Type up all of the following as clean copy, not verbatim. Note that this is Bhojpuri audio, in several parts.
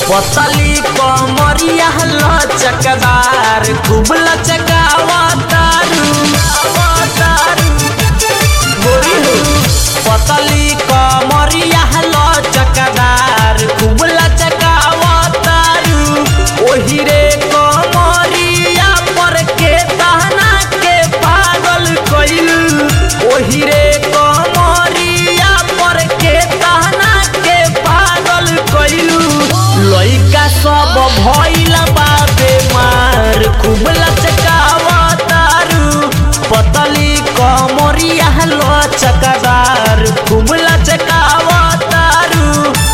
पतली कमरिया लचकदार खूब लचकावा तारू पतली कमरिया लचकदार खूब लचकावा तारू ओही रे कमरिया पर के तहना के पागल कइलू ओही रे कमरिया पर के तहना के पागल कइलू लइका सब भइल बा बेमार खूब लचकावा तारू पतली कमरिया लचकदार खूब लचकावा तारू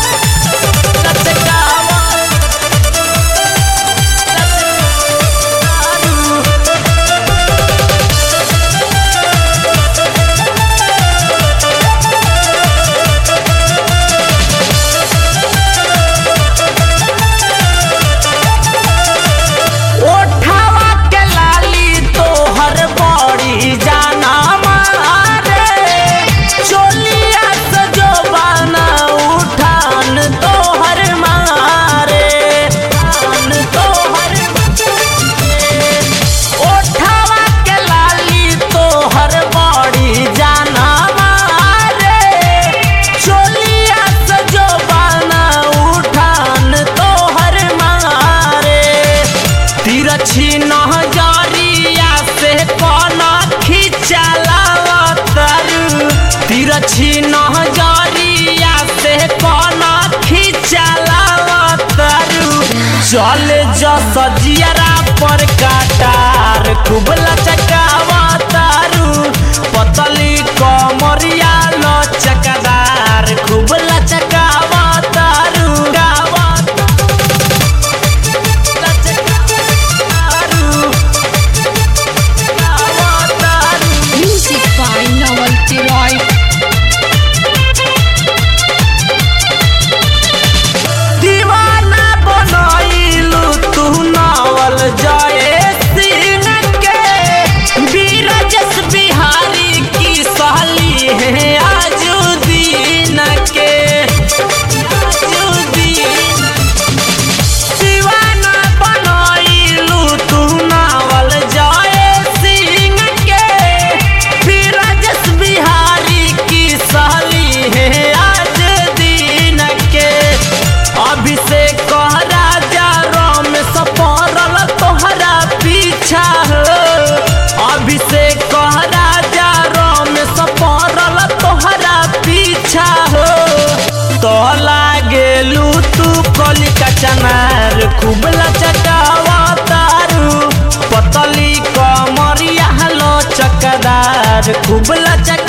लचकावा ओठावा के लाली तोहर बड़ी जाना मारे चोलिया से जो बना उठान तोहर मारे उठान तोहर ओठावा के लाली तोहर बड़ी जाना मारे चोलिया से जो बना उठान तोहर मारे तिरछी नजरिया से कोना खिंचलावा तारू तिरछी नजरिया से कोना खिंचलावा तारू चल जस जियरा पर काटार खूब लचकावा तारू पतली कमरिया लचकदार खूब लचकावा तारू गावा Music by Novelty Roy. दीवाना बनइलू तू नावल जाए सिंह के बीरजस बिहारी की सहली है आजुदीन के आजुदीन दीवाना बनइलू तू नावल जाए सिंह के बीरजस बिहारी की सहली है आजुदीन के अभिषेक राजा राम सपरल तोहरा पीछा हो अभिषेक राजा राम सपरल तोहरा पीछा हो तो लागेलू तू कलिका चनार खूब लचकावा तारू पतली कमरिया लचकदार खूब लचक